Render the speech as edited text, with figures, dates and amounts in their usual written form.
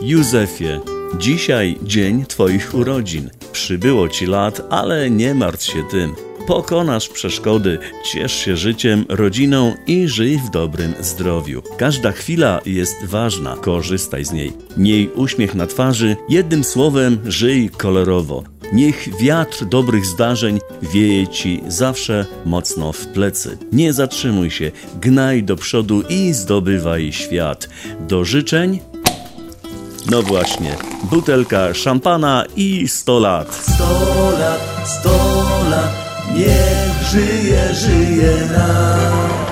Józefie, dzisiaj dzień Twoich urodzin. Przybyło Ci lat, ale nie martw się tym. Pokonasz przeszkody, ciesz się życiem, rodziną i żyj w dobrym zdrowiu. Każda chwila jest ważna, korzystaj z niej. Miej uśmiech na twarzy, jednym słowem żyj kolorowo. Niech wiatr dobrych zdarzeń wieje Ci zawsze mocno w plecy. Nie zatrzymuj się, gnaj do przodu i zdobywaj świat. Do życzeń? No właśnie, butelka szampana i 100 lat. 100 lat, 100 lat, niech żyje nam.